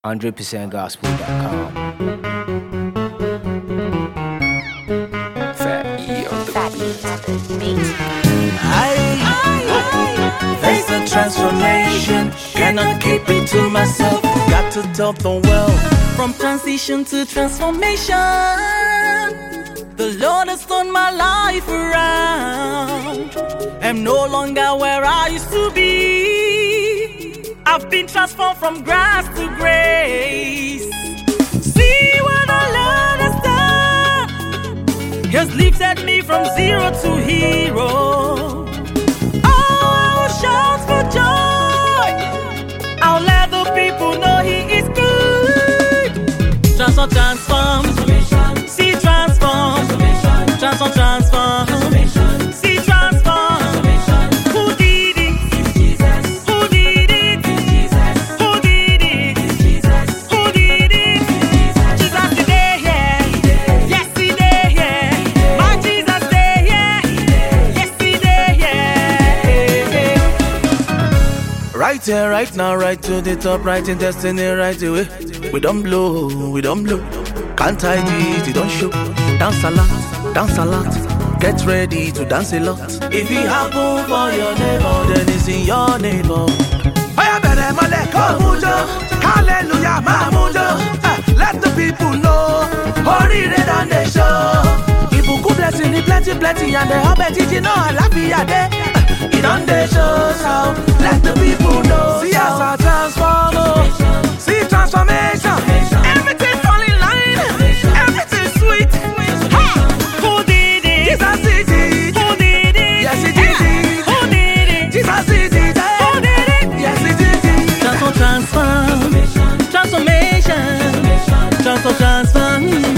100%gospel.com. Fat E on the beat. There's a transformation, cannot keep it to myself. Got to tell the world. From transition to transformation, the Lord has turned my life around. I'm no longer where I used to be. I've been transformed from grass to grace. See what the Lord has done. He has lifted me from zero to hero. Shout for joy. I'll let the people know He is good. Transform, see transform, transform, see transform. Who did it? Jesus. Who did it? Jesus. Who did it? Jesus. Who did it? Jesus today, yeah. Yes, He did, yeah. My Jesus day, yeah. Yes, He did, yeah. Right here, right now, right to the top, right in destiny, right away. We don't blow. Can't hide it, don't show. Dance a lot. Get ready to dance a lot. If it happen for your neighbor, then it's in your neighbor. Oya bere mole ko mujo, hallelujah ma mujo. Let the people know, orire dan dey show. Ibuku blessing, plenty, and the hope you know alafiya dey. It on the show, so let the people know. See us a transform, see transformation. Everything fall in line, everything sweet. Who did it? Jesus did it. Who did it? Yes, He did it. Who did it? Jesus did it. Who did it? Yes, He did it. Transformation, transformation.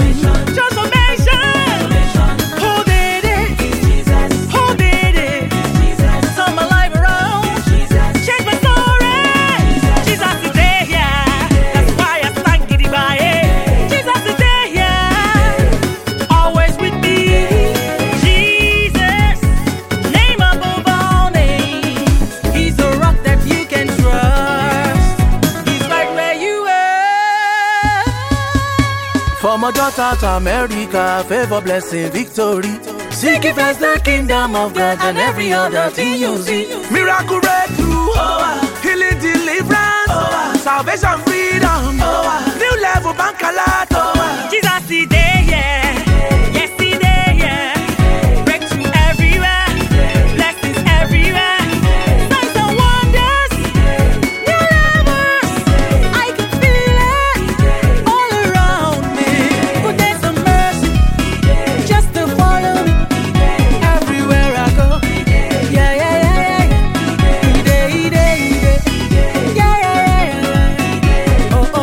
From a daughter to America, favor, blessing, victory. Seek ye first the kingdom of God and every other thing you see. Miracle breakthrough, healing, deliverance, salvation, freedom, new level, bank alert. Jesus is there, yeah. Yes, He there, yeah. Breakthrough everywhere, blessings everywhere. Signs and wonders, new levels. I can feel it all around me. Goodness and mercy, just to follow me everywhere I go. Yeah. Yeah. Oh.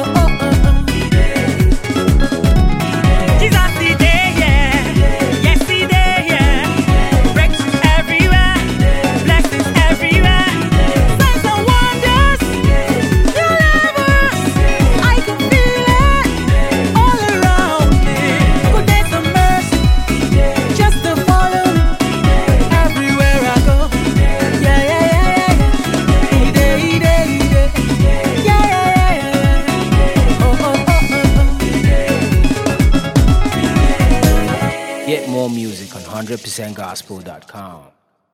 Jesus is there, yeah. Yes, He there, yeah. Breakthrough everywhere, blessings everywhere. Signs and wonders, new levels. I can feel it all around me. Goodness and mercy, just to follow me everywhere I go. Yeah. He there. Yeah. Oh. Get more music on 100%gospel.com.